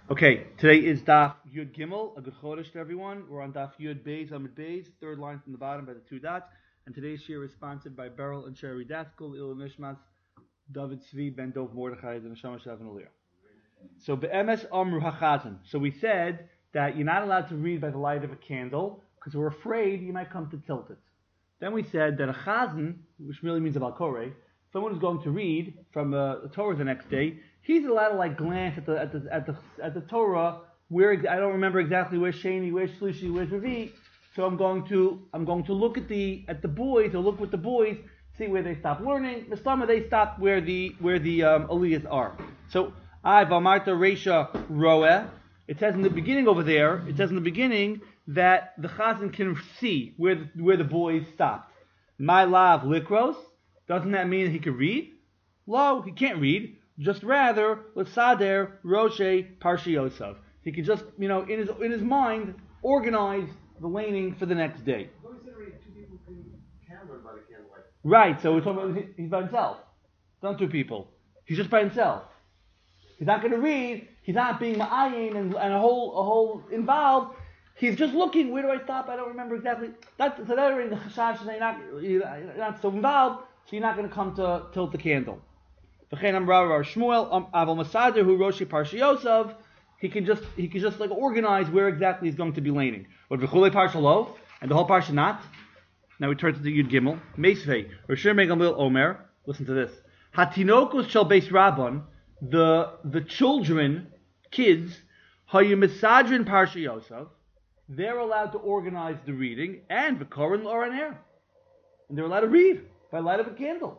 Okay, today is Daf Yud Gimel. A good chodesh to everyone. We're on Daf Yud Beis Amid Beis, third line from the bottom by the two dots. And today's shir is sponsored by Beryl and Sherry Daskal, Il Nishmas, David Tzvi, Ben Dov Mordechai, and Neshama Shavin Aliyah. So Be'emes Amru HaChazan. So we said that you're not allowed to read by the light of a candle because we're afraid you might come to tilt it. Then we said that a Chazan, which really means a Balkore, someone who's going to read from the Torah the next day, he's allowed to glance at the Torah where I don't remember exactly where Sheni, where Shlishi, where's Revi. So I'm going to look at the boys, or look with the boys, see where they stop learning. The summer they stop where the aliyahs are. So I Vamarta Reisha Roeh. It says in the beginning over there. It says in the beginning that the Chazan can see where the boys stopped. My lav likros. Doesn't that mean he can read? Lo, he can't read. Just rather, l'sader roshe parshiosav. He can just, in his mind, organize the laning for the next day. Two people can learn by the candlelight. Right. So we're talking about he's by himself. It's not two people. He's just by himself. He's not going to read. He's not being ma'ayin and a whole involved. He's just looking. Where do I stop? I don't remember exactly. So that already the chashash is you're not so involved. So you're not going to come to tilt the candle. V'chein amar Rav Shmuel aval masader hu roshi parshiosav. He can just organize where exactly he's going to be laning. But v'chulei parshalo and the whole parsha not. Now we turn to the Yud Gimel. Meisvei Rishir Megamil Omer. Listen to this. Hatinokos shel beis Rabban. The children, kids, hayu misadrin parshiyosav. They're allowed to organize the reading and v'korin l'oraner. And they're allowed to read by light of a candle.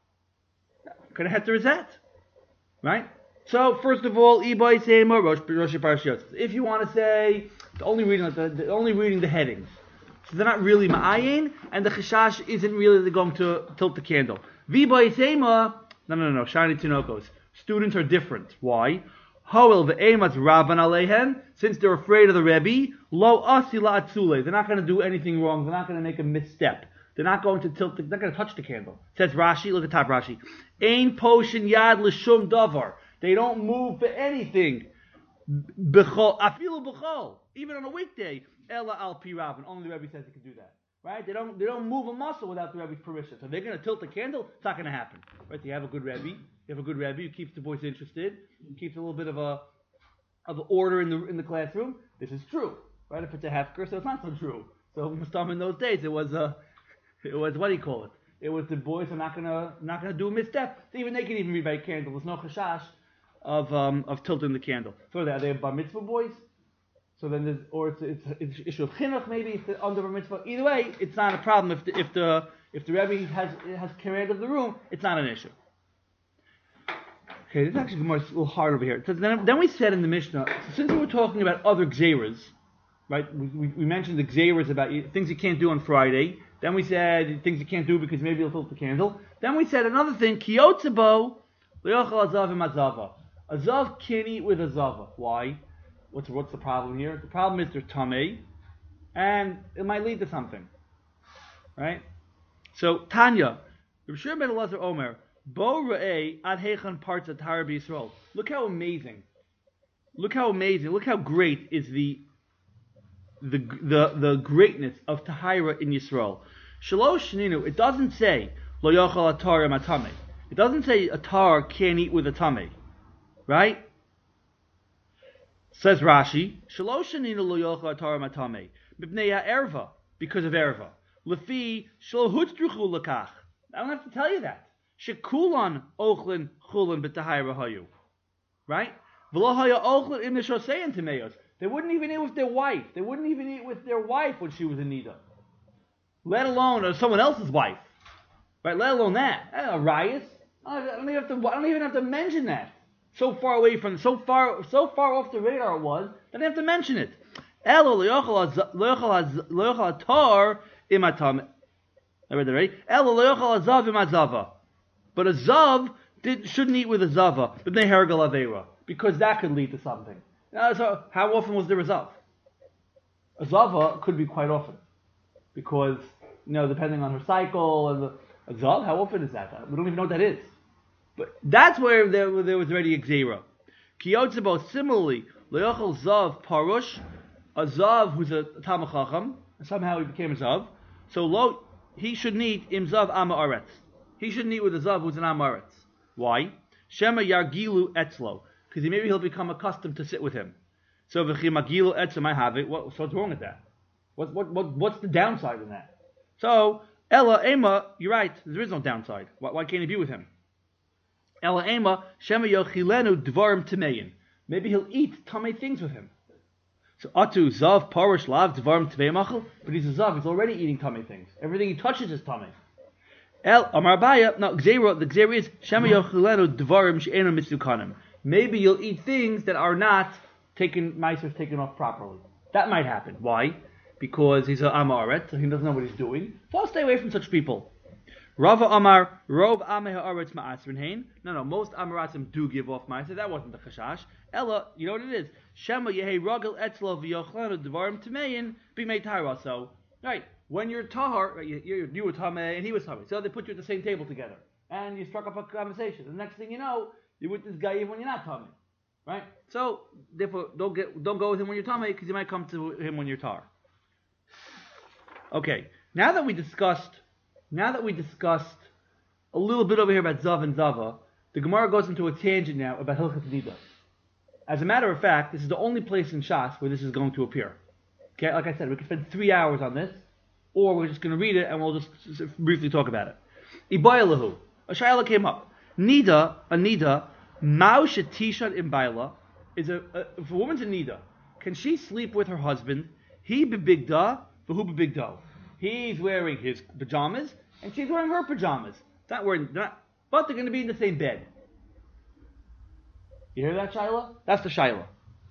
What kind of heter is that? Right? So, first of all, Ibai Seima, Rosh Parashiyot. If you want to say, only reading the headings. So they're not really ma'ayin, and the chashash isn't really going to tilt the candle. Vibai Seima, no, Shani Tinokos. Students are different. Why? Hoel ve'emas Rabban Alehem, since they're afraid of the Rebbe, lo asila atzule. They're not going to do anything wrong. They're not going to make a misstep. They're not going to tilt. They're not going to touch the candle. It says Rashi. Look at top Rashi. Ein poshin yad l'shum davar. They don't move for anything. B'chol afilu b'chol. Even on a weekday. Ella al pi Rabban. Only the Rebbe says he can do that. Right? They don't move a muscle without the Rebbe's permission. So they're going to tilt the candle. It's not going to happen. Right? You have a good Rebbe. Who keeps the boys interested. Who keeps a little bit of order in the classroom. This is true. Right? If it's a hefker, so it's not so true. So in those days, it was what do you call it? It was the boys are not gonna do a misstep. So even they can even read by a candle. There's no chashash of tilting the candle. So are they bar mitzvah boys? So then it's issue of chinuch maybe it's under bar mitzvah. Either way, it's not a problem if the Rebbe has command of the room. It's not an issue. Okay, this is actually a little hard over here. So then we said in the Mishnah, since we were talking about other gzeiras, right? We mentioned the gzeiras about things you can't do on Friday. Then we said things you can't do because maybe you'll tilt the candle. Then we said another thing, kiyotzebo le'ochel azav imazava. Azav can't eat with azava. Why? What's the problem here? The problem is they're tamei, and it might lead to something. Right? So Tanya, Rav Shir ben Elazar Omer, Bo Ra'eh ad hechan parts of Tahar b'Yisrael. Look how amazing. Look how great is the greatness of Tahira in Yisrael. Shalosh Shninu, it doesn't say Lo Yochel Atar Matame. It doesn't say a tar can't eat with a tame. Right? Says Rashi, Shalosh Shninu Lo Yochel Atar Matame. Mibnei Erva, because of Erva. Lefi Shlo Hutzruchu Lakach. I don't have to tell you that. Shekulan ochlin chulin b'tahira hayu, right? V'lo haya ochlin im neshosein tameos. They wouldn't even eat with their wife. They wouldn't even eat with their wife when she was in nida. Let alone someone else's wife, right? Let alone that. Arias. I don't even have to mention that. So far away from, so far off the radar it was. I didn't have to mention it. Elo loyochal atar imatam. I read that right. Elo loyochal azav imazava. But a zav shouldn't eat with a zava, but they hergal avera, because that could lead to something. So how often was there a zav? A zava could be quite often, because depending on her cycle and a zav, how often is that? We don't even know what that is. But that's where there was already a gzeira. Kiyotzebo, similarly, Le'ochel zav parush, a zav who's a Talmid Chacham, and somehow he became a zav. So lo, he shouldn't eat im zav ama aretz. He shouldn't eat with a zav who's an ama aretz. Why? Shema yargilu etzlo, because maybe he'll become accustomed to sit with him. So v'chimagilu etzlo, I have it. So what's wrong with that? What's the downside in that? So Ella Ema, you're right. There is no downside. Why can't he be with him? Ella Ema Shema yochilenu dvarim tameyin. Maybe he'll eat tamei things with him. So atu zav parish lav dvarim tamei machal. But he's a zav. He's already eating tamei things. Everything he touches is tamei. El Amar Abaya. No, the gzera is Shema yochilenu dvarim she'enu mitzukanim. Maybe you'll eat things that are not taken off properly. That might happen. Why? Because he's an Amaret, so he doesn't know what he's doing. So I'll stay away from such people. Rava Amar, Rov Ameh Ha'aretz Ma'asrin Hain. No, most Amaratzim do give off Ma'aseh. That wasn't the Chashash. Ella, you know what it is? Shema Yehei Ragel Etzlo V'yochlanu Dvarim Tameyin B'mei Tahara. So, right, when you're Tahar, right, you were Tameh and he was Tameh. So they put you at the same table together. And you struck up a conversation. The next thing you know, you're with this guy even when you're not Tameh. Right? So, therefore, don't go with him when you're Tameh, because you might come to him when you're Tahar. Okay, now that we discussed a little bit over here about Zav and Zava, the Gemara goes into a tangent now about Hilchot Nida. As a matter of fact, this is the only place in Shas where this is going to appear. Okay, like I said, we could spend 3 hours on this, or we're just going to read it and we'll just briefly talk about it. Ibayalahu, a shayla came up. Nida, Mao shetishat imbaila, is if a woman's a Nida, can she sleep with her husband? He bebigda. He's wearing his pajamas, and she's wearing her pajamas. But they're going to be in the same bed. You hear that, Shaila? That's the Shaila.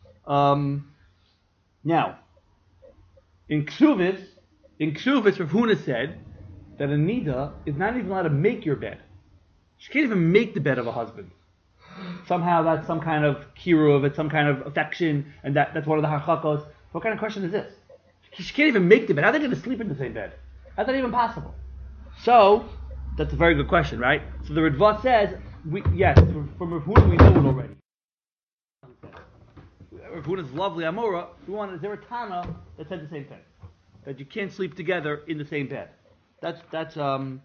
Now, in Ksuvis, Rav Huna said that a Nida is not even allowed to make your bed. She can't even make the bed of a husband. Somehow that's some kind of kiruv, it's some kind of affection, and that's one of the harchakos. What kind of question is this? She can't even make the bed. How are they going to sleep in the same bed? How's that even possible? So, that's a very good question, right? So the Ritva says, from Rav Huna we know it already. Rav Huna's lovely Amora, is there a Tana that said the same thing? That you can't sleep together in the same bed. That's one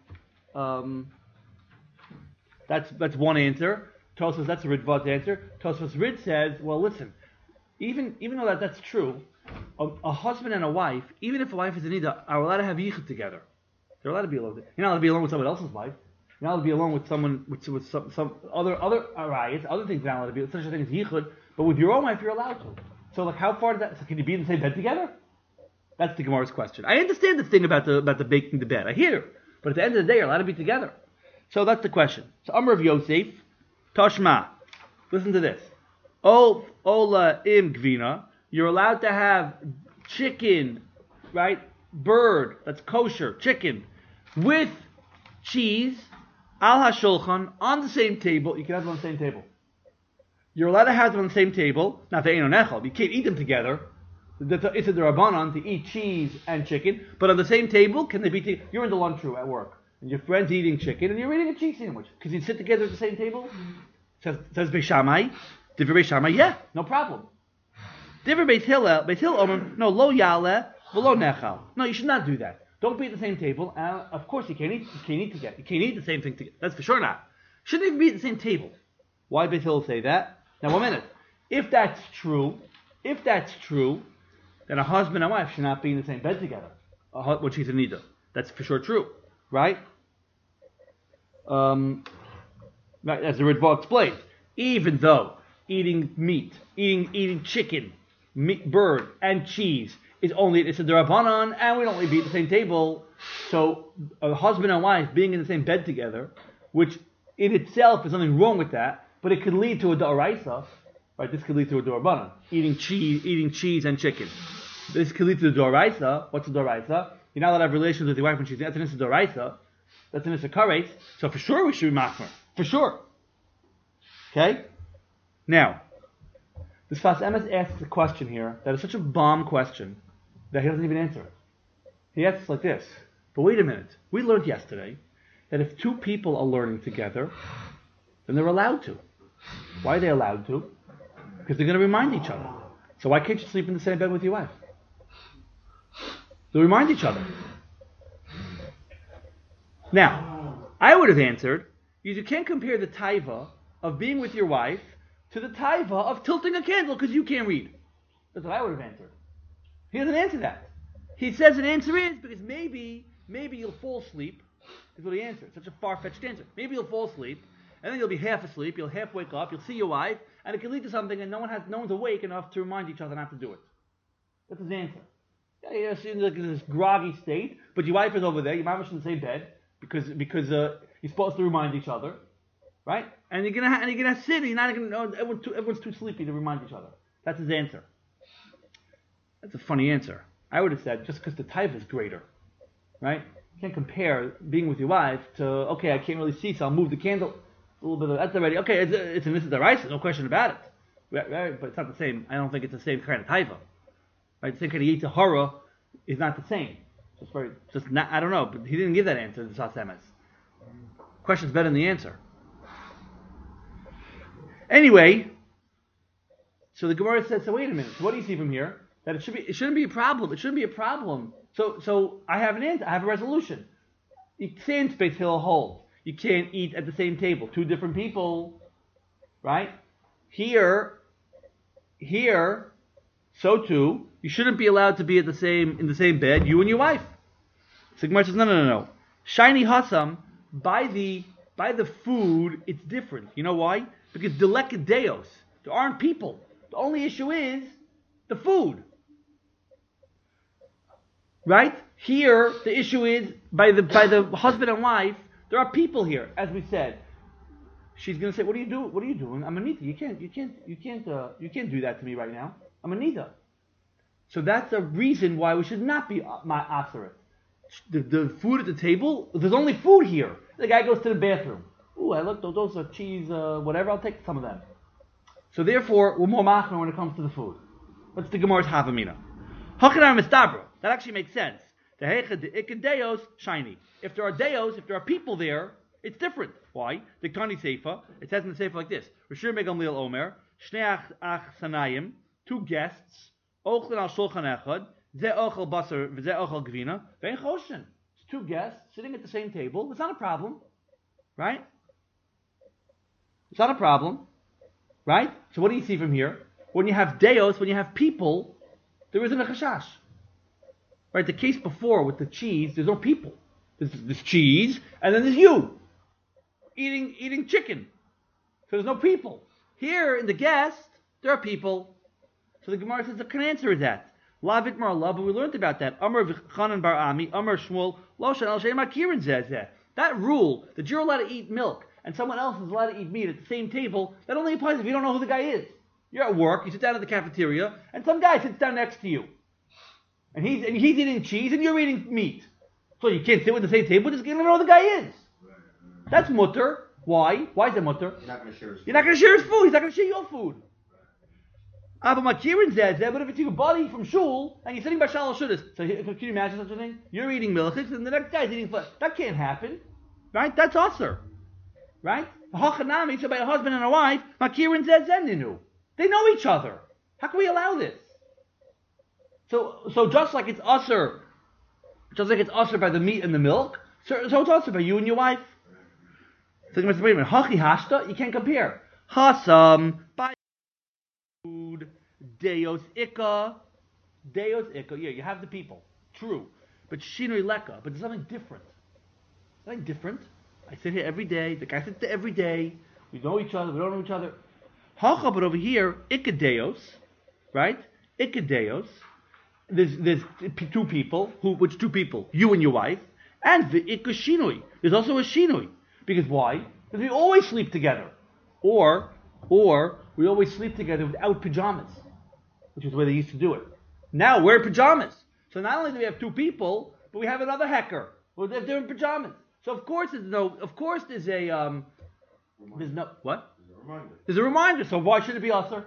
answer. Tosfos, that's a Ritva's answer. Tosfos Rid says, well listen, even though that's true, a husband and a wife, even if a wife is a nida, are allowed to have yichud together. They're allowed to be alone. You're not allowed to be alone with someone else's wife. You're not allowed to be alone with someone with some other arayas, other things you're not allowed to be. Such a thing as yichud. But with your own wife, you're allowed to. So, like, how far does that? So, can you be in the same bed together? That's the Gemara's question. I understand the thing about the baking the bed. I hear, but at the end of the day, you're allowed to be together. So that's the question. So, Amr of Yosef, Tashma. Listen to this. Ola im gvina. You're allowed to have chicken, right? Bird, that's kosher, chicken, with cheese, al hashulchan, on the same table. You can have them on the same table. You're allowed to have them on the same table. Now, they ain't on echel. You can't eat them together. It's a derabanan to eat cheese and chicken, but on the same table, can they be? You're in the lunchroom at work, and your friend's eating chicken, and you're eating a cheese sandwich. Because you sit together at the same table. Says Beis Shammai, Divrei Beis Shammai, yeah, no problem. Divrei Beis Hillel, no, lo yale, v'lo nechal. No, you should not do that. Don't be at the same table. Of course, you can't eat together. You can't eat the same thing together. That's for sure not. Shouldn't even be at the same table. Why Beis Hillel say that? Now, 1 minute. If that's true, then a husband and wife should not be in the same bed together when she's a nida. That's for sure true, right? Right, as the Ritva explains, even though eating meat, eating chicken, meat, bird, and cheese is it's a derabanan, and we don't be at the same table. So a husband and wife being in the same bed together, which in itself is nothing wrong with that, but it could lead to a da'araisa, right? This could lead to a derabanan, eating cheese and chicken. This could lead to the da'araisa. What's the da'araisa? You're not allowed to have relations with your wife when she's that's an issa da'araisa. That's an issa kares. So for sure we should be machmer. For sure. Okay? Now, this Sfas Emes asks a question here that is such a bomb question that he doesn't even answer it. He asks like this. But wait a minute. We learned yesterday that if two people are learning together, then they're allowed to. Why are they allowed to? Because they're going to remind each other. So why can't you sleep in the same bed with your wife? They'll remind each other. Now, I would have answered, you can't compare the taiva of being with your wife to the taiva of tilting a candle because you can't read. That's what I would have answered. He doesn't answer that. He says an answer is because maybe you'll fall asleep, is what he answered. Such a far-fetched answer. Maybe you'll fall asleep, and then you'll be half asleep, you'll half wake up, you'll see your wife, and it can lead to something, and no one's awake enough to remind each other not to do it. That's his answer. Yeah, you're sitting like in this groggy state, but your wife is over there, your mom is in the same bed, because you're supposed to remind each other, right? And you're gonna sit, and you're not gonna know, everyone's too sleepy to remind each other. That's his answer. That's a funny answer. I would have said, just because the type is greater, right? You can't compare being with your wife to, okay, I can't really see, so I'll move the candle. A little bit of, that's already, okay, it's an Issa D'Oraisa, no question about it. Right? But it's not the same, I don't think it's the same kind of taiva. Right? The same kind of Yitzhak Hara is not the same. Just not, I don't know, but he didn't give that answer to the Sas Emes. Question's better than the answer. Anyway, so the Gemara says, so wait a minute, so what do you see from here? That it shouldn't be a problem. It shouldn't be a problem. So I have an answer. I have a resolution. You can't space hill hold. You can't eat at the same table. Two different people, right? Here, so too, you shouldn't be allowed to be in the same bed. You and your wife. So Gemara says, no. Shiny Hassam, by the food, it's different. You know why? Because deleket deos, there aren't people. The only issue is the food. Right? Here, the issue is by the husband and wife, there are people here, as we said. She's going to say, "What are you doing? What are you doing? I'm a nida. You can't do that to me right now. I'm a nida." So that's a reason why we should not be aseret. The food at the table. There's only food here. The guy goes to the bathroom. Ooh, I looked. Those are cheese, whatever. I'll take some of them. So therefore, we're more machmer when it comes to the food. What's the Gemara's havamina? Hakanam mistabra. That actually makes sense. The heichad deos shiny. If there are deos, if there are people there, it's different. Why? The Tani Seifa, it says in the Seifa like this: Rishur Megam Lil Omer, Shnei ach sanayim, two guests, Ochlan al Shulchan Echad, Ze Ochel Basar, Ze Ochel Gvina, Vein Choshen. It's two guests sitting at the same table. It's not a problem, right? It's not a problem, right? So what do you see from here? When you have deos, when you have people, there isn't a chashash. Right, the case before with the cheese, there's no people. There's cheese, and then there's you eating chicken. So there's no people. Here in the guest, there are people. So the Gemara says the can answer is that. Lavit Mar Lava, we learned about that. Amar Chanan Bar Ami, Amar Shmuel, Loshan Al Shem Akirin says that. That rule that you're allowed to eat milk and someone else is allowed to eat meat at the same table, that only applies if you don't know who the guy is. You're at work, you sit down at the cafeteria, and some guy sits down next to you. And he's eating cheese and you're eating meat. So you can't sit with the same table, just get to know who the guy is. That's mutter. Why? Why is that mutter? You're not going to share his food. You're not going to share his food. He's not going to share your food. Abba Makirin says that, but if it's your buddy from shul and you're sitting by Shalosh Shudas, so can you imagine such a thing? You're eating milchis and the next guy's eating flesh. That can't happen. Right? That's usher. Right? Hachanami, so by a husband and a wife, Makirin says Zeninu. They know each other. How can we allow this? So just like it's usher by the meat and the milk, so it's usher by you and your wife. So wait a minute, Hachi Hashta, you can't compare. Hasam, by food, Deos Ika, yeah, you have the people. True. But Shinoi Leka, but there's something different. Something different. I sit here every day, the guy sits there every day, we know each other, we don't know each other. Hacha, but over here, Ikadeos, right? Ikadeos. There's two people, which two people? You and your wife, and the Ikashinui. There's also a Shinui. Because why? Because we always sleep together. Or we always sleep together without pajamas, which is the way they used to do it. Now we're in pajamas. So not only do we have two people, but we have another hecker. Well, they're in pajamas. So of course there's no what? There's a reminder. There's a reminder, so why should it be usher?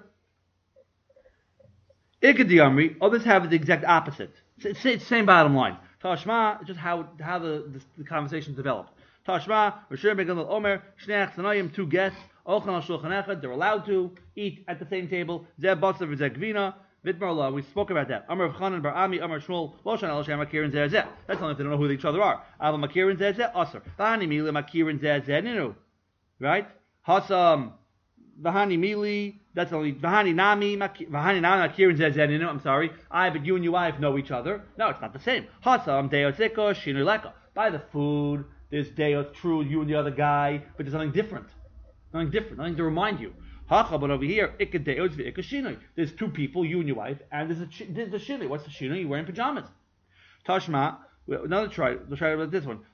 Ikadi Amri, others have the exact opposite. It's the same bottom line. Tashma, just how the conversation developed. Tashma, Rishur Megan Omer, Shnei Sanayim, two guests, Ochan al Shulchan Echad, they're allowed to eat at the same table, Zeh Basar v'Zeh Gvina, Vidmarla, we spoke about that. Amar Chanan Bar Ami, Amar Shmuel, Loshan Al Shem Makirin Zezeh. That's only if they don't know who each other are. Ava Makirin Zezeh, Aser. Vahani Mili Makirin Zezeh, Ninu. Right? Hasam, Vahani Mili, that's only Vahani Nami Makirin Zezeh, Ninu. I'm sorry. But you and your wife know each other. No, it's not the same. Hasam, Deosiko, Shinu Leka. By the food, there's Deos, true, you and the other guy, but there's something different. Nothing to remind you. But over here, there's two people, you and your wife, and there's the shinui. What's the shinui? You're wearing pajamas. Tashma, let's try with this one.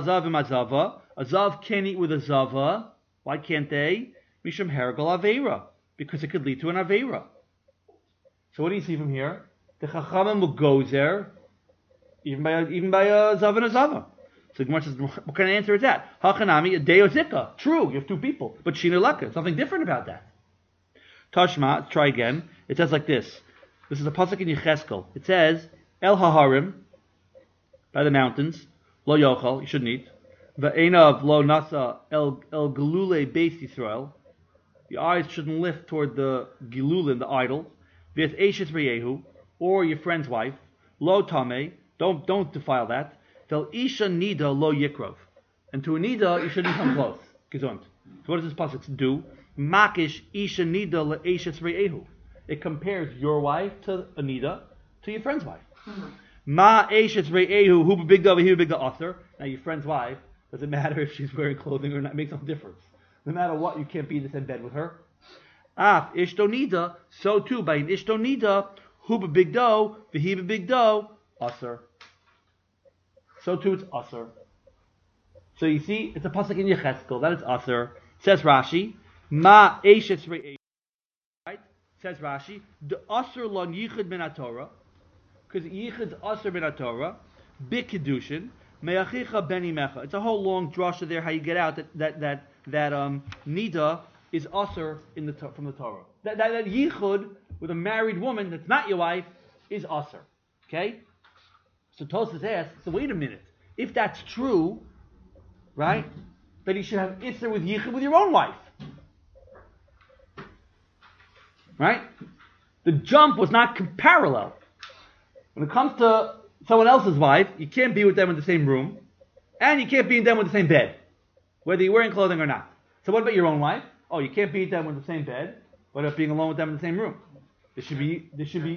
Azav can't eat with a zava. Why can't they? Mishum hergal aveira, because it could lead to an aveira. So what do you see from here? The chachamim will go there, even by a zav and a zava. So Gemara says, what kind of answer is that? Hachanami, a deozika. True, you have two people. But shina leka, something different about that. Tashma, let's try again. It says like this. This is a pasuk in Yecheskel. It says, El haharim, by the mountains, lo yochal, you shouldn't eat. Ve'enav lo nasa el gelule beis Yisrael. The eyes shouldn't lift toward the gilulim, the idol. V'es eshes reyehu, or your friend's wife. Lo tame, don't defile that. Vel isha nida lo yikrov, and to a nida you shouldn't come close. Gesund. So what does this pasuk do? Makish isha nida le eshes re'ehu. It compares your wife to a nida to your friend's wife. Ma eshes re'ehu hu b'bigda v'hu b'bigda aser. Now your friend's wife, doesn't matter if she's wearing clothing or not, it makes no difference. No matter what, you can't be in the same bed with her. Af ishto nida, so too by an ishto nida hu b'bigdo v'hu b'bigdo aser. So too it's Aser. So you see, it's a pasuk in Yecheskel, that is Aser. Says Rashi, Ma Eshes Re'eh. Right? Says Rashi, the Aser lon Yichud min HaTorah, because Yichud's Aser min HaTorah, B'Kedushin, Me'achicha Beni Mecha. It's a whole long drasha there, how you get out that Nida is Aser from the Torah. That Yichud with a married woman that's not your wife is Aser. Okay? So Tosfos asks, so wait a minute. If that's true, right, then you should have Isser with Yichud with your own wife. Right? The jump was not parallel. When it comes to someone else's wife, you can't be with them in the same room, and you can't be in them with the same bed, whether you're wearing clothing or not. So what about your own wife? Oh, you can't be with them in the same bed. What about being alone with them in the same room? There should be.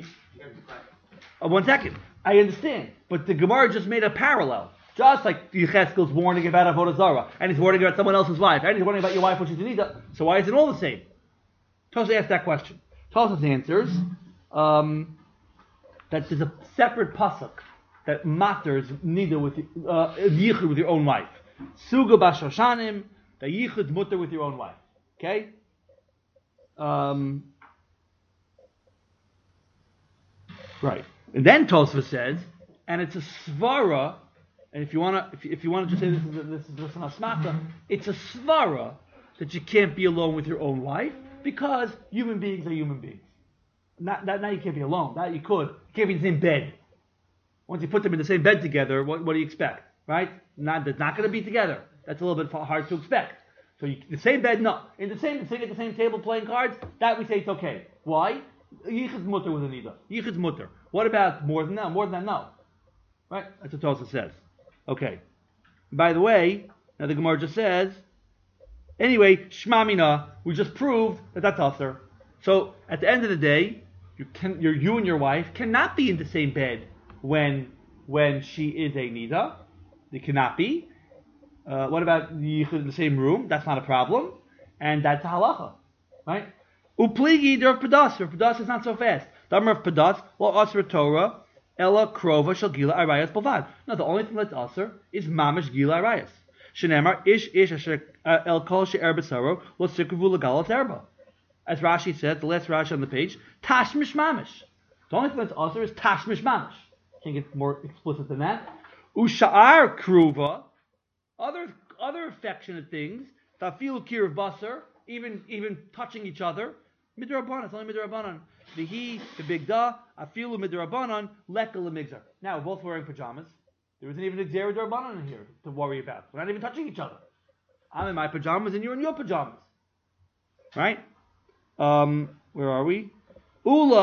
1 second. I understand, but the Gemara just made a parallel. Just like Yecheskel's warning about Avodah Zarah, and he's warning about someone else's wife, and he's warning about your wife, which is Anita. So why is it all the same? Tosfos asked that question. Tosfos answers that there's a separate pasuk that matters Nida with Yichud with your own wife. Suga b'Shoshanim, the Yichud mutter with your own wife. Okay. Right. And then Tosfos says, and it's a svara, and if you want to just say this is an asmata, it's a svara that you can't be alone with your own wife because human beings are human beings. Now you can't be alone. That you could. You can't be in the same bed. Once you put them in the same bed together, what do you expect, right? They're not going to be together. That's a little bit hard to expect. So the same bed, no. Sitting at the same table playing cards, that we say it's okay. Why? Yichud's mutter with Anida. Yichud's mutter. What about more than that? More than that, no. Right? That's what Tosfos says. Okay. By the way, now the Gemara just says, anyway, Shma Mina, we just proved that that's Aser. So at the end of the day, you and your wife cannot be in the same bed when she is a Nida. They cannot be. What about Yichud in the same room? That's not a problem. And that's a halacha. Right? Upligi der Padas. Padas is not so fast. Damar of Padas, well, Aser Torah, Ella Krova Shal Gila Arayas Bavad. No, the only thing that's Aser is Mamish Gila Arayas. Shenemar Ish Asher El Kol She'er B'Saro Lo Sikuvu Legal Terba. As Rashi said, the last Rashi on the page, Tashmish Mamish. The only thing that's Aser is Tashmish Mamish. Can't get more explicit than that. Usha'ar Kruva, other affectionate things, Tafilu Kir Basar, even touching each other, Midrabanan, it's only Midrabanan. The big da, Afilu Midrabanan, Leka Lemigzar. Now, we're both wearing pajamas. There isn't even a Xera Darbanan in here to worry about. We're not even touching each other. I'm in my pajamas and you're in your pajamas. Right? Where are we? Ula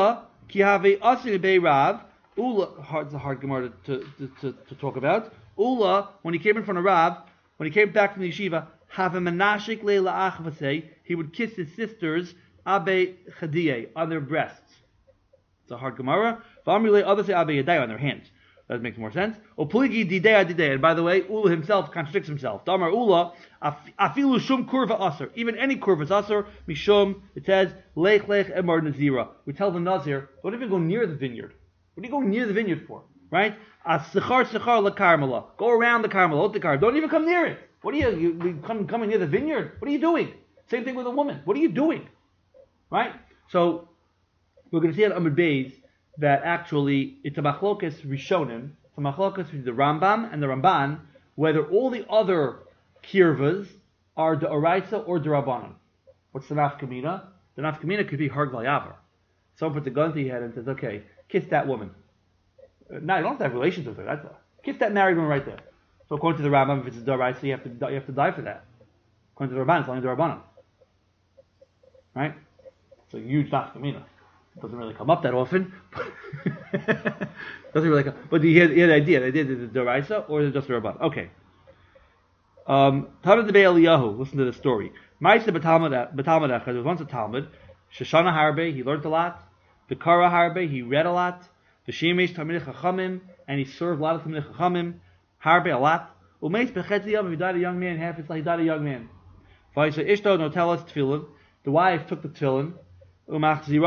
Ki have asir be Rav. Ula, it's a hard Gemara to talk about. Ula, when he came in front of Rav, when he came back from the yeshiva, have a menashik leila achvasei, he would kiss his sisters abe chadiyeh on their breasts. It's a hard Gemara. V'amri others say abe yadai on their hands. That makes more sense. Opligi didei didei. And by the way, Ula himself contradicts himself. Damar Ula afilu shum kurva aser. Even any kurva is aser. Mishum. It says lech emar nazira. We tell the nazir, don't even go near the vineyard. What are you going near the vineyard for? Right? As-sechar la karmela. Go around the karmela. Don't even come near it. What are you coming near the vineyard? What are you doing? Same thing with a woman. What are you doing? Right? So, we're going to see at Amud Beis that actually it's a machlokas rishonim, it's a machlokas between the Rambam and the Ramban, whether all the other kirvas are the oraisa or the rabbanon. What's the nafkamina? The nafkamina could be harg vayavar. Someone puts a gun to your head and says, okay, kiss that woman. Now you don't have to have relations with her. That's kiss that married woman right there. So according to the Rambam, if it's a daraisa, you have to die for that. According to the Ramban, it's only the rabbanon. Right? It's a huge nafkamina. Doesn't really come up that often. Doesn't really come. But he had the idea. The idea is the daraisa or is it just the rabban? Okay. Tana de Eliyahu. Listen to the story. Ma'aseh b'talmud echad. There was once a Talmud. Shoshana Harbe. He learned a lot. V'kara Harbe. He read a lot. V'shemish Talmidei Chachamim. And he served a lot of Talmidei Chachamim. Harbe a lot. Umeis b'chetzi yom. He died a young man. Half his life he died a young man. V'ayisa ishto notelas tefillin. The wife took the tefillin. She took his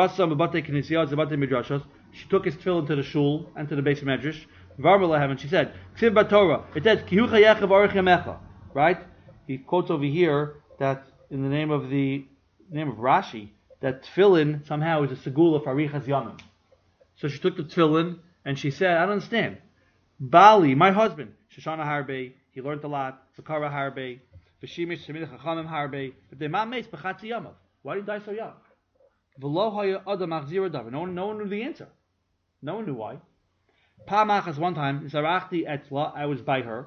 tefillin to the shul and to the base of medrash. And she said, it says, right? He quotes over here that in the name of Rashi, that tefillin somehow is a segula for arichas yamim. So she took the tefillin and she said, I don't understand. Bali, my husband, Shoshana Harbe, he learned a lot. Sakara Harbe, V'shimish Shemilech Chachamim Harbe. But the man makes b'chatzi yamav. Why did he die so young? No one knew the answer. No one knew why. Pamachas one time, Zarachti Etzla, I was by her,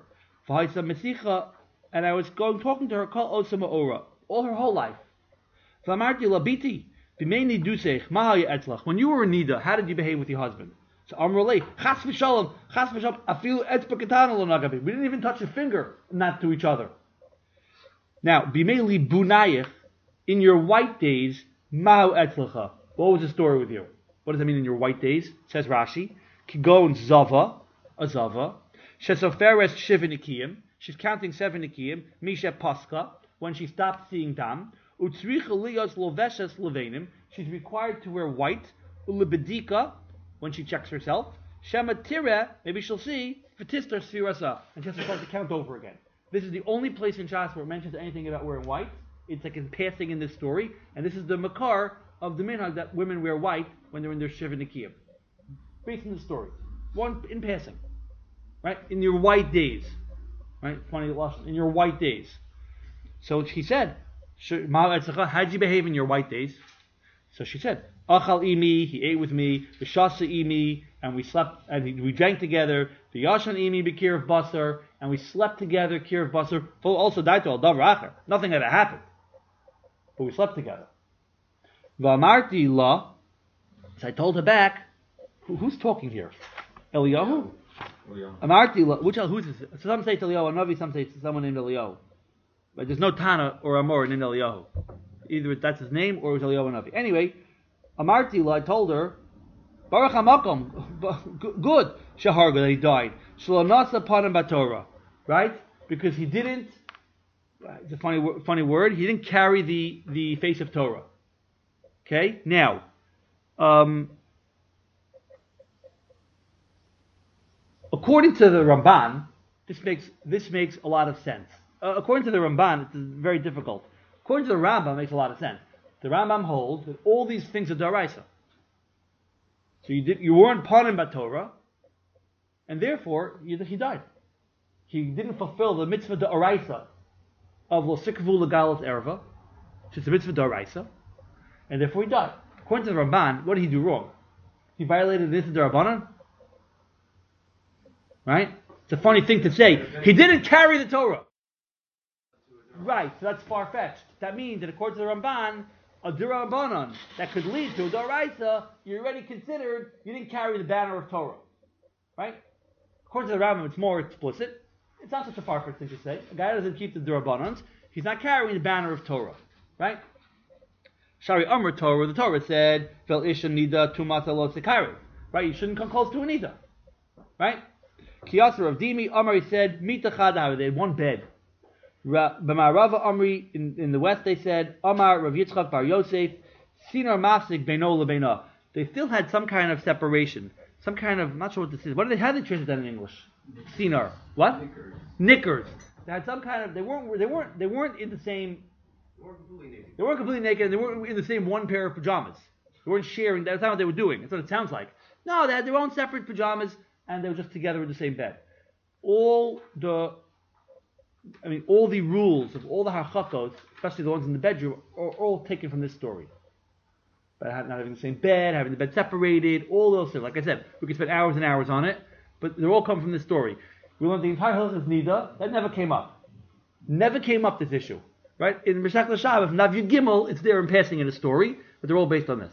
and I was talking to her, Kol Osama Ora, all her whole life. Vlamarti Labiti, Bimeni Dusech, Mahaya Etzlach. When you were in Nida, how did you behave with your husband? So Amrulay, Chas V'Shalom, Afilu Etzba Ketana Lo Nagabi. We didn't even touch a finger, not to each other. Now, Bimeli Bunayich, in your white days, Ma'u etzlecha. What was the story with you? What does that mean in your white days? Says Rashi. Kigon zava, a zava. Shesoferes shivinikim. She's counting 7 nikiyim. Misha paska. When she stopped seeing dam. Utzricha liyos loveshes levenim. She's required to wear white. Ulibedika. When she checks herself. Shema tire. Maybe she'll see. V'tistar sfirasa. And she has to start to count over again. This is the only place in Shas where it mentions anything about wearing white. It's like in passing in this story, and this is the makar of the minhag that women wear white when they're in their shiva nikiyim. Based on the story, one in passing, right? In your white days, right? Funny, in your white days. So he said, "How did you behave in your white days?" So she said, "Achal imi, he ate with me. V'shasa imi, and we slept, and we drank together. V'yashan imi b'kir of basar, and we slept together. Kir of basar. Also died to al davar acher. Nothing had happened." But we slept together. V'amarti la. So I told her back. Who's talking here? Eliyahu. Amarti la. Who's this? So some say it's Eliyahu Navi. Some say it's someone named Eliyahu. But there's no Tana or Amor named Eliyahu. Either that's his name or it was Eliyahu Navi. Anyway, Amarti la. I told her. Baruch Hamakom. Good. Shaharga that he died. Shalonasa Panim Batorah. Right? Because he didn't. It's a funny word. He didn't carry the face of Torah. Okay? Now, according to the Ramban, this makes a lot of sense. According to the Ramban, it's very difficult. According to the Rambam, it makes a lot of sense. The Rambam holds that all these things are daraisa. So you weren't panim b'Torah, and therefore he died. He didn't fulfill the mitzvah daraisa of lo sikvu legalos erva, which is a mitzvah daraisa, and therefore he died. According to the Ramban, what did he do wrong? He violated this darabanan, right? It's a funny thing to say. He didn't carry the Torah. Right, so that's far-fetched. That means that according to the Ramban, a Dirabanan that could lead to a Doraisa, you're already considered, you didn't carry the banner of Torah. Right? According to the Rambam, it's more explicit. It's not such a far-fetched thing to say. A guy doesn't keep the Dirabanans, he's not carrying the banner of Torah. Right? Shari Amr Torah, the Torah said, Vel Isha Nida Tumas Elot Sekari. Right? You shouldn't come close to a Nida. Right? Kiyasar of Dimi, Amr, he said, Mita Chadav, they had one bed. B'ma'arava Amri, in the west they said, Amar Rav Yitzchak Bar Yosef, Sinar Masik Beino Lebeina. They still had some kind of separation. Some kind of, I'm not sure what this is. How do they translate that in English? Sinar. What? Knickers. They had some kind of, they weren't in the same, they weren't completely naked, and they weren't in the same one pair of pajamas. They weren't sharing, that's not what they were doing. That's what it sounds like. No, they had their own separate pajamas, and they were just together in the same bed. All the rules of all the hachakos, especially the ones in the bedroom, are all taken from this story. But not having the same bed, having the bed separated, all those things. Like I said, we could spend hours and hours on it, but they're all come from this story. We learned the entire Hilchos Nida, that never came up. Never came up, this issue. Right? In Meshach L'Shav, Nav Yud Gimel, it's there in passing in a story, but they're all based on this.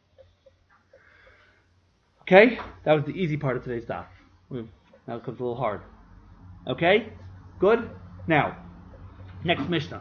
Okay? That was the easy part of today's daf. Now it comes a little hard. Okay? Good? Now, next Mishnah.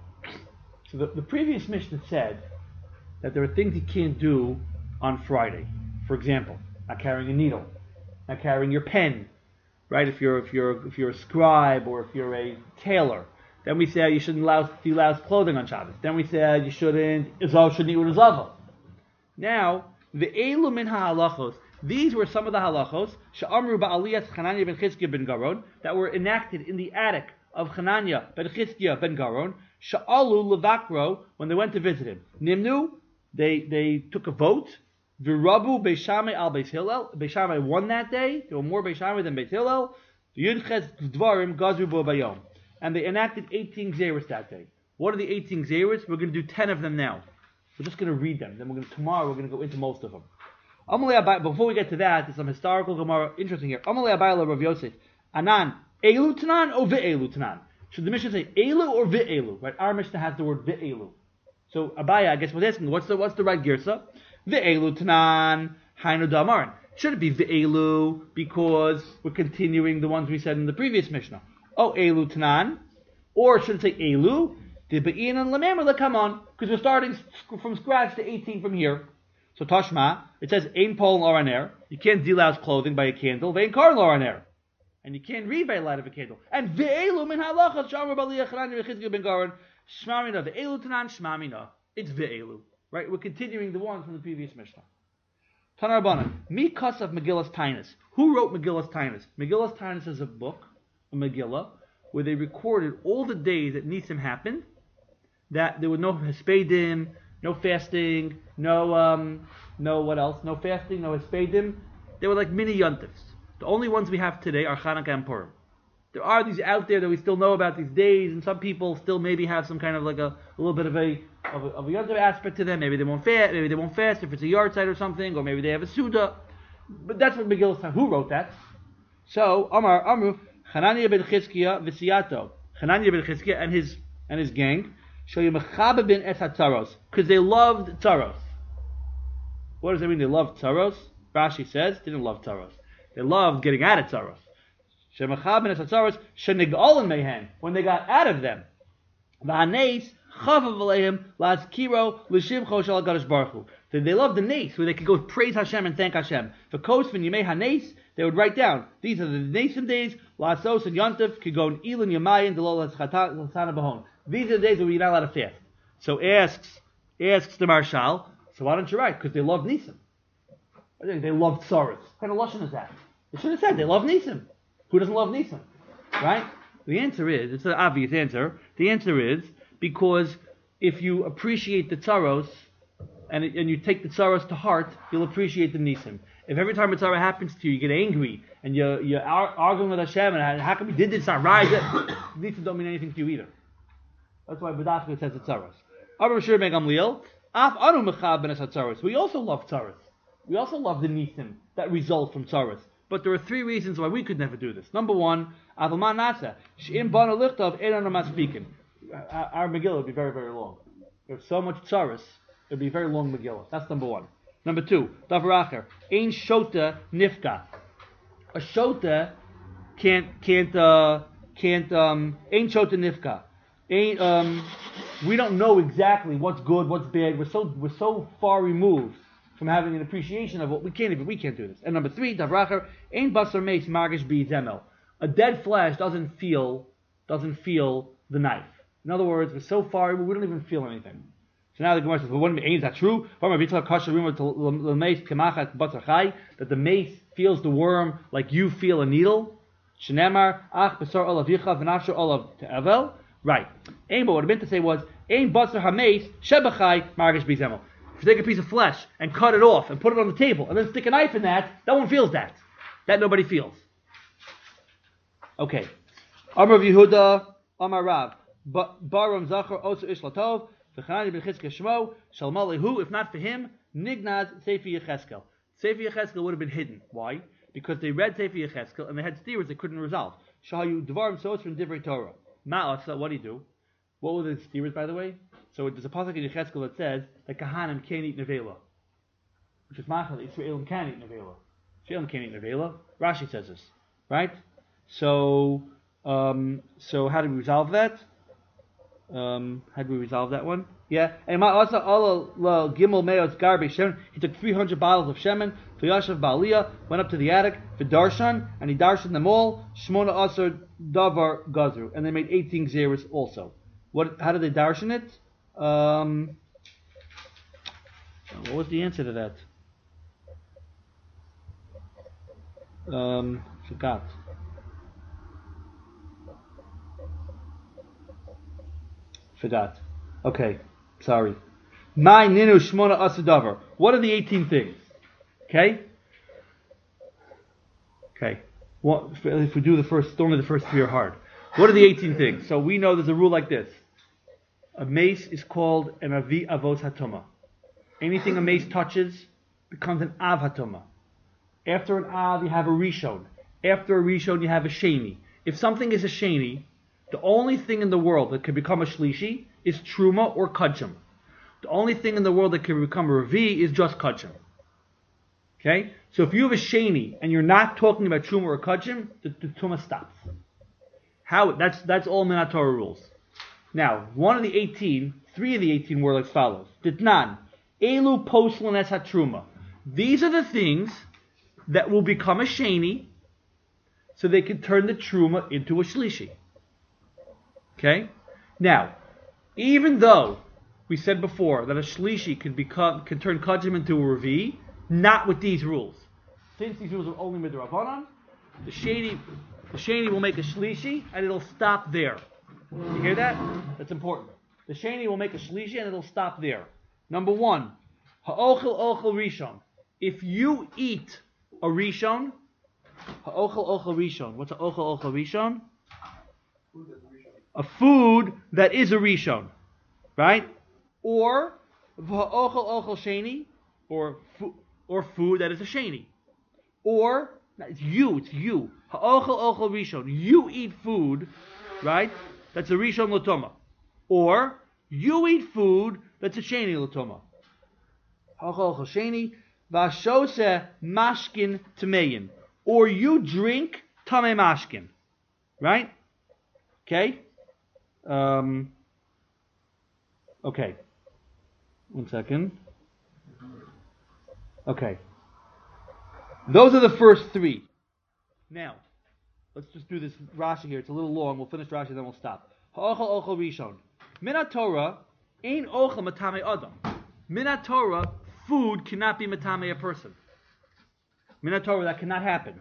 So the previous Mishnah said that there are things you can't do on Friday. For example, not carrying a needle, not carrying your pen, right? If you're a scribe or if you're a tailor, then we said you shouldn't allow clothing on Shabbos. Then we said you shouldn't eat with a zava. Now, the elu min ha'halachos. These were some of the halachos she'amru ba'aliyas Chananya ben Chizkiya ben Garon that were enacted in the attic of Chananya ben Chizkiya ben Garon. Sha'alu levakro when they went to visit him. Nimnu, they took a vote. V'rabu Beishamai al Beis Hillel. Beishamai won that day. There were more Beishamai than Beis Hillel. Yudches dvarim gazru bo bayom, and they enacted 18 gzeros that day. What are the 18 gzeros? We're going to do 10 of them now. We're just going to read them. Then tomorrow we're going to go into most of them. Before we get to that, there's some historical Gemara interesting here. Amalei Abayla Rav Yosef. Anan, Elu Tanan or Ve'elu Tanan? Should the Mishnah say Elu or Ve'elu? Right? Our Mishnah has the word Ve'elu. So Abaya, I guess, was asking, what's the right girsa? Ve'elu Tanan, Hainu Damaran. Should it be Ve'elu because we're continuing the ones we said in the previous Mishnah? Oh, Elu Tanan. Or should it say Elu? Diba'in and Lamamela, come on, because we're starting from scratch to 18 from here. So Tashma, it says Ein Pol Oraner. You can't deal out clothing by a candle. Ve'en Kar Oraner. And you can't read by the light of a candle. And Ve'elu min halachas Shamar Baliyah Chananya V'Chizkiya ben Garon Shmamina Ve'elu Tanan Shmamina. It's Ve'elu. Right? We're continuing the ones from the previous Mishnah. Tanar Banan. Mikas of Megillas Tainus. Who wrote Megillas Tainus? Megillas Tainus is a book, a Megillah, where they recorded all the days that Nisim happened, that there were no Hespedim, no fasting, no what else? No fasting, no Hespedim. They were like mini yontifs. The only ones we have today are Chanukah and Purim. There are these out there that we still know about these days, and some people still maybe have some kind of like a little bit of a yontif aspect to them. Maybe they won't fast if it's a yard site or something, or maybe they have a Suda. But that's what Megillah said. Who wrote that? So Amru Chananya ben Chizkiya v'siyato. Chananya ben Chizkiya and his gang. Because they loved tzaros. What does that mean? They loved tzaros? Rashi says they didn't love tzaros. They loved getting out of tzaros. When they got out of them. They loved the nes, where they could go praise Hashem and thank Hashem. For Kos when Yimei Hanes, they would write down, these are the Nesim days, Lasos and Yontif, could go in Elin Yamayin, Delol Lasana Bahon. These are the days where you're not allowed to fast. So asks the Marshal, so why don't you write? Because they love Nisim. They love Tzaros. What kind of lashon is that? They should have said they love Nisim. Who doesn't love Nisim? Right? The answer is, it's an obvious answer, the answer is because if you appreciate the Tzaros and you take the Tzaros to heart, you'll appreciate the Nisim. If every time a tzara happens to you, you get angry and you're arguing with Hashem and how come you did this? Not right. Nisim don't mean anything to you either. That's why B'dachka says the tzaros. We also love tzaros. We also love the nisim that result from tzaros. But there are 3 reasons why we could never do this. Number 1, our Megillah would be very, very long. There's so much tzaros It'd be a very long Megillah. That's number one. Number two, Davar Acher, Ein Shota Nifka. A Shota can't Ein Shota Nifka. We don't know exactly what's good, what's bad. We're so far removed from having an appreciation of what we can't do this. And number three, Davar Acher, Ein Basar Meis Margish B'Zemel. A dead flesh doesn't feel the knife. In other words, we're so far we don't even feel anything. So now the Gemara says, well, what is that true? That the mace feels the worm like you feel a needle. Right. But what I meant to say was, if you take a piece of flesh and cut it off and put it on the table and then stick a knife in that, no one feels that. That nobody feels. Okay. Amar Yehuda, Amar Rav, Baram Zachar, Osa Ishlatov, V'chanani ben Chizkiah Shmo, Shalmalehu, if not for him, Nignaz Sefer Yecheskel. Sefer Yecheskel would have been hidden. Why? Because they read Sefer Yecheskel and they had steers they couldn't resolve. Shahayu Dvarim Sos from Divrei Torah. Ma'asa, what do you do? What were the steers, by the way? So there's a pasuk in Yecheskel that says that Kahanim can't eat nevela, which is machal. Israelim can't eat nevela. Israelim can't eat nevela. Rashi says this, right? So how did we resolve that? How did we resolve that one? Yeah. And also all gimel meos garbi shemen. He took 300 bottles of shemen. V'yashav ba'aliyah, went up to the attic for darshan, and he darshan them all. Shmona asar davar gazru, and they made 18 gzeros also. How did they darshan it? What was the answer to that? Forgot. Okay, sorry. My ninu shmona asadavar. What are the 18 things? Okay. Well, if we do only the first three are hard. What are the 18 things? So we know there's a rule like this. A mace is called an avi avos hatoma. Anything a mace touches becomes an av hatoma. After an av, you have a rishon. After a rishon, you have a sheni. If something is a sheni, the only thing in the world that can become a shlishi is truma or kachim. The only thing in the world that can become a revi is just kachim. Okay? So if you have a sheni and you're not talking about truma or kachim, the truma stops. That's all Minatorah rules. Now, three of the 18 were as follows. Ditnan, elu poslan es hatruma. These are the things that will become a sheni, so they can turn the truma into a shlishi. Okay? Now, even though we said before that a shlishi can turn kachim into a revi, not with these rules. Since these rules are only midrabanan, the sheni will make a shlishi and it'll stop there. You hear that? That's important. The sheni will make a shlishi and it'll stop there. Number one, ha'ochel ochel rishon. If you eat a rishon, ha'ochel ochel rishon. What's ha'ochel ochel rishon? A food that is a rishon, right? Or ha'ochel ochel sheni, or food that is a sheni. Or it's you. Ha'ochel ochel rishon. You eat food, right? That's a rishon l'toma. Or you eat food that's a sheni l'toma. Ha'ochel ochel sheni v'ashose mashkin tameyin. Or you drink tamei mashkin, right? Okay. Okay. 1 second. Okay. Those are the first three. Now, let's just do this Rashi here. It's a little long. We'll finish Rashi, then we'll stop. Ha'ochel ochel rishon. Minat Torah ain't ochel matame adam. Minat Torah, food cannot be matame a person. Minat Torah, that cannot happen.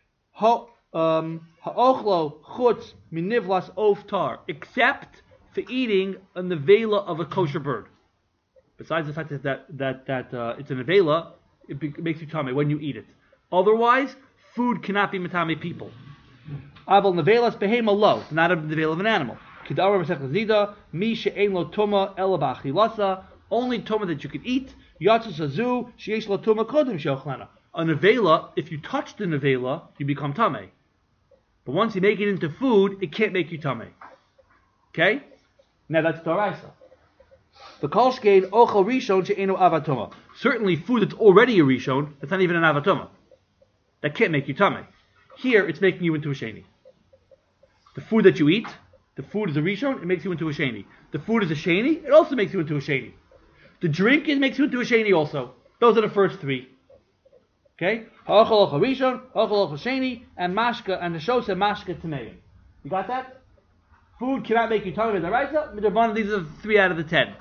Ha'ochlo chutz minivlas oftar, except for eating a nevela of a kosher bird. Besides the fact that it's a nevela, it makes you tummy when you eat it. Otherwise, food cannot be matame people. Aval nevelas behema lo, not a nevela of an animal. Kedara b'sech zida mi she'ein lo tuma ela b'achilasa, only tuma that you can eat. Yatzis azu she'esh lo tuma kodem she'ochlana. A nevela, if you touch the nevela, you become tamei. But once you make it into food, it can't make you tamei. Okay? Now that's Doraisa. The kolshkein ochel rishon she'enu avatoma. Certainly, food that's already a rishon, that's not even an avatoma. That can't make you tummy. Here, it's making you into a sheni. The food that you eat, the food is a rishon, it makes you into a sheni. The food is a sheni, it also makes you into a sheni. The drink, it makes you into a sheni also. Those are the first three. Okay? Ochel ochel rishon, ochel ochel sheni, and mashka, and the show said mashka tameim. You got that? Food cannot make you tummy. These are 3 out of the 10.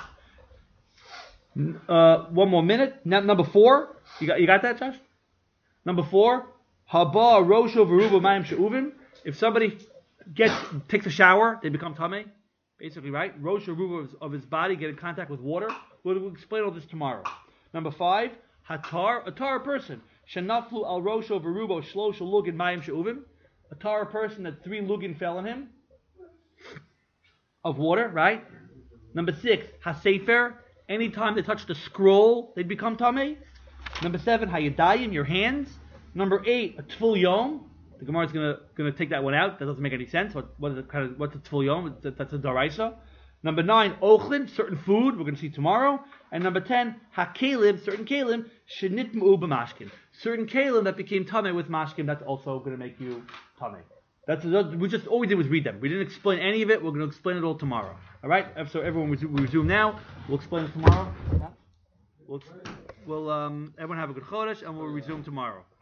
One more minute. Number 4. You got that, Josh? Number 4. Haba rosho v'ruba mayim she'uvin. If somebody takes a shower, they become tamei. Basically, right? Rosho ruba of his body get in contact with water. We'll explain all this tomorrow. Number 5. Hatar, a tar person. Shenaflu al rosho v'ruba shlosha lugin mayim she'uvin. A tar person that 3 lugin fell on him. Of water, right? Number 6, hasefer. Anytime they touch the scroll, they become tamei. Number 7, hayadayim, your hands. Number 8, a tful yom. The Gemara is gonna take that one out. That doesn't make any sense. What's a tful yom? That's a daraisa. Number 9, ochlin, certain food. We're going to see tomorrow. And number 10, hakelim, certain kelim, shenitmu b'mashkin. Certain kelim that became tamei with mashkin. That's also going to make you tamei. All we did was read them. We didn't explain any of it. We're going to explain it all tomorrow. All right. So everyone, we resume now. We'll explain it tomorrow. We'll everyone have a good chodesh, and we'll resume tomorrow.